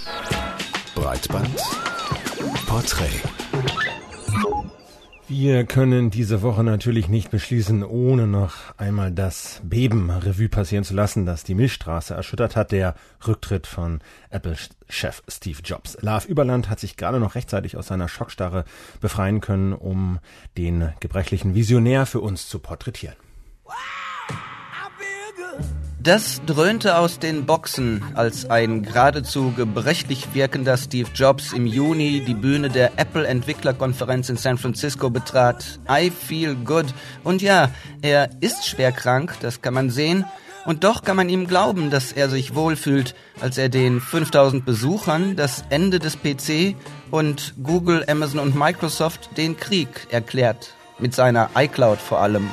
Breitband Porträt. Wir können diese Woche natürlich nicht beschließen, ohne noch einmal das Beben Revue passieren zu lassen, das die Milchstraße erschüttert hat, der Rücktritt von Apple-Chef Steve Jobs. Lars Überland hat sich gerade noch rechtzeitig aus seiner Schockstarre befreien können, um den gebrechlichen Visionär für uns zu porträtieren. Das dröhnte aus den Boxen, als ein geradezu gebrechlich wirkender Steve Jobs im Juni die Bühne der Apple-Entwicklerkonferenz in San Francisco betrat. I feel good. Und ja, er ist schwer krank, das kann man sehen. Und doch kann man ihm glauben, dass er sich wohlfühlt, als er den 5000 Besuchern das Ende des PC und Google, Amazon und Microsoft den Krieg erklärt. Mit seiner iCloud vor allem.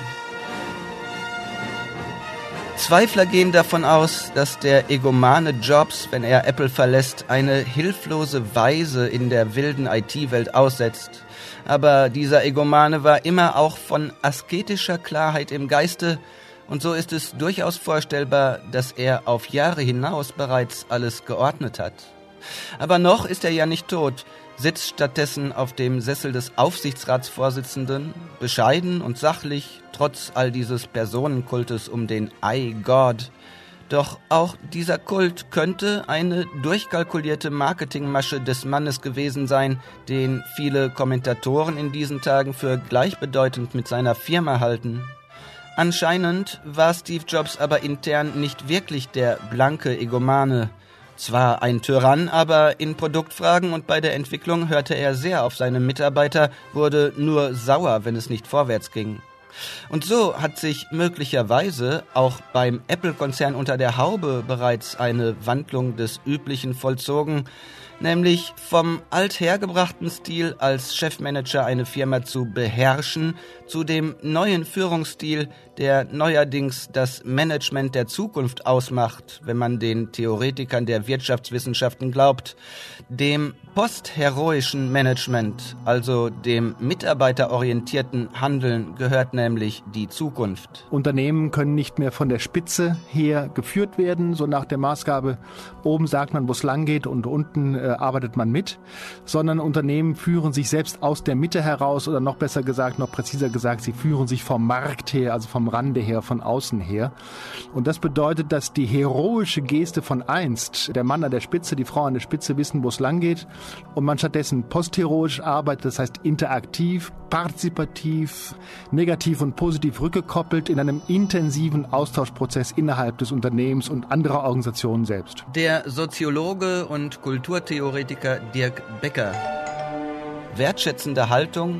Zweifler gehen davon aus, dass der egomane Jobs, wenn er Apple verlässt, eine hilflose Waise in der wilden IT-Welt aussetzt. Aber dieser Egomane war immer auch von asketischer Klarheit im Geiste, und so ist es durchaus vorstellbar, dass er auf Jahre hinaus bereits alles geordnet hat. Aber noch ist er ja nicht tot, sitzt stattdessen auf dem Sessel des Aufsichtsratsvorsitzenden, bescheiden und sachlich, trotz all dieses Personenkultes um den I-God. Doch auch dieser Kult könnte eine durchkalkulierte Marketingmasche des Mannes gewesen sein, den viele Kommentatoren in diesen Tagen für gleichbedeutend mit seiner Firma halten. Anscheinend war Steve Jobs aber intern nicht wirklich der blanke Egomane. Zwar ein Tyrann, aber in Produktfragen und bei der Entwicklung hörte er sehr auf seine Mitarbeiter, wurde nur sauer, wenn es nicht vorwärts ging. Und so hat sich möglicherweise auch beim Apple-Konzern unter der Haube bereits eine Wandlung des Üblichen vollzogen, nämlich vom althergebrachten Stil, als Chefmanager eine Firma zu beherrschen, zu dem neuen Führungsstil, der neuerdings das Management der Zukunft ausmacht, wenn man den Theoretikern der Wirtschaftswissenschaften glaubt, dem postheroischen Management, also dem mitarbeiterorientierten Handeln, gehört nämlich die Zukunft. Unternehmen können nicht mehr von der Spitze her geführt werden, so nach der Maßgabe, oben sagt man, wo es lang geht und unten arbeitet man mit, sondern Unternehmen führen sich selbst aus der Mitte heraus oder noch besser gesagt, noch präziser gesagt, sie führen sich vom Markt her, also vom Rande her, von außen her. Und das bedeutet, dass die heroische Geste von einst, der Mann an der Spitze, die Frau an der Spitze wissen, wo es lang geht, und man stattdessen postheroisch arbeitet, das heißt interaktiv, partizipativ, negativ und positiv rückgekoppelt in einem intensiven Austauschprozess innerhalb des Unternehmens und anderer Organisationen selbst. Der Soziologe und Kulturtheoretiker Dirk Becker. Wertschätzende Haltung,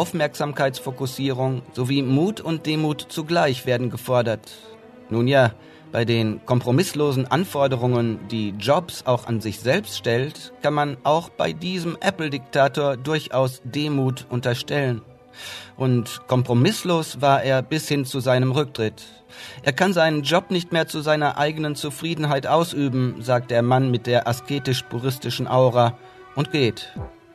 Aufmerksamkeitsfokussierung sowie Mut und Demut zugleich werden gefordert. Nun ja, bei den kompromisslosen Anforderungen, die Jobs auch an sich selbst stellt, kann man auch bei diesem Apple-Diktator durchaus Demut unterstellen. Und kompromisslos war er bis hin zu seinem Rücktritt. Er kann seinen Job nicht mehr zu seiner eigenen Zufriedenheit ausüben, sagt der Mann mit der asketisch-puristischen Aura, und geht.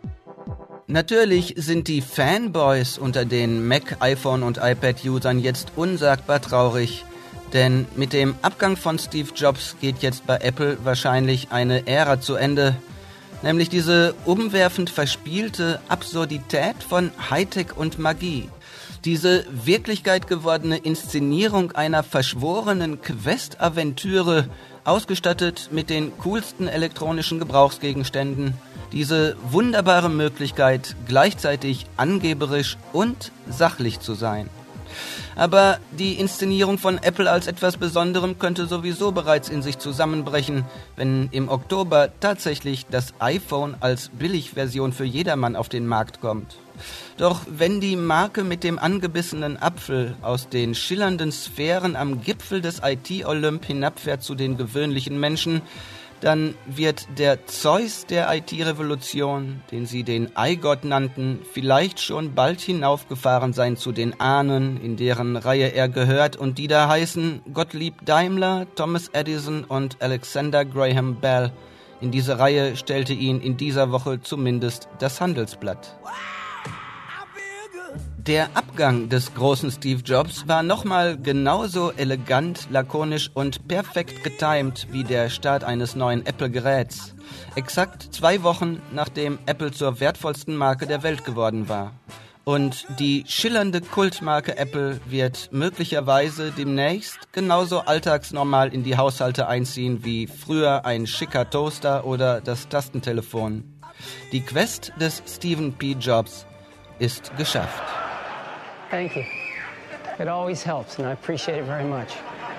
Natürlich sind die Fanboys unter den Mac, iPhone und iPad-Usern jetzt unsagbar traurig, denn mit dem Abgang von Steve Jobs geht jetzt bei Apple wahrscheinlich eine Ära zu Ende, nämlich diese umwerfend verspielte Absurdität von Hightech und Magie. Diese Wirklichkeit gewordene Inszenierung einer verschworenen Quest-Aventüre, ausgestattet mit den coolsten elektronischen Gebrauchsgegenständen. Diese wunderbare Möglichkeit, gleichzeitig angeberisch und sachlich zu sein. Aber die Inszenierung von Apple als etwas Besonderem könnte sowieso bereits in sich zusammenbrechen, wenn im Oktober tatsächlich das iPhone als Billigversion für jedermann auf den Markt kommt. Doch wenn die Marke mit dem angebissenen Apfel aus den schillernden Sphären am Gipfel des IT-Olymp hinabfährt zu den gewöhnlichen Menschen, dann wird der Zeus der IT-Revolution, den sie den iGod nannten, vielleicht schon bald hinaufgefahren sein zu den Ahnen, in deren Reihe er gehört und die da heißen Gottlieb Daimler, Thomas Edison und Alexander Graham Bell. In diese Reihe stellte ihn in dieser Woche zumindest das Handelsblatt. Der Abgang des großen Steve Jobs war nochmal genauso elegant, lakonisch und perfekt getimt wie der Start eines neuen Apple-Geräts. Exakt 2 Wochen, nachdem Apple zur wertvollsten Marke der Welt geworden war. Und die schillernde Kultmarke Apple wird möglicherweise demnächst genauso alltagsnormal in die Haushalte einziehen wie früher ein schicker Toaster oder das Tastentelefon. Die Quest des Stephen P. Jobs ist geschafft. Thank you. It always helps and I appreciate it very much.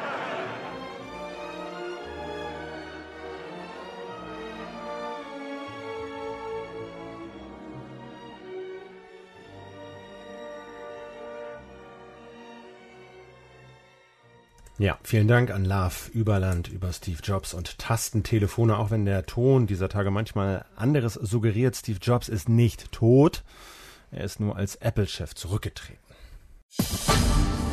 Ja, vielen Dank an Love Überland über Steve Jobs und Tastentelefone, auch wenn der Ton dieser Tage manchmal anderes suggeriert. Steve Jobs ist nicht tot, er ist nur als Apple-Chef zurückgetreten.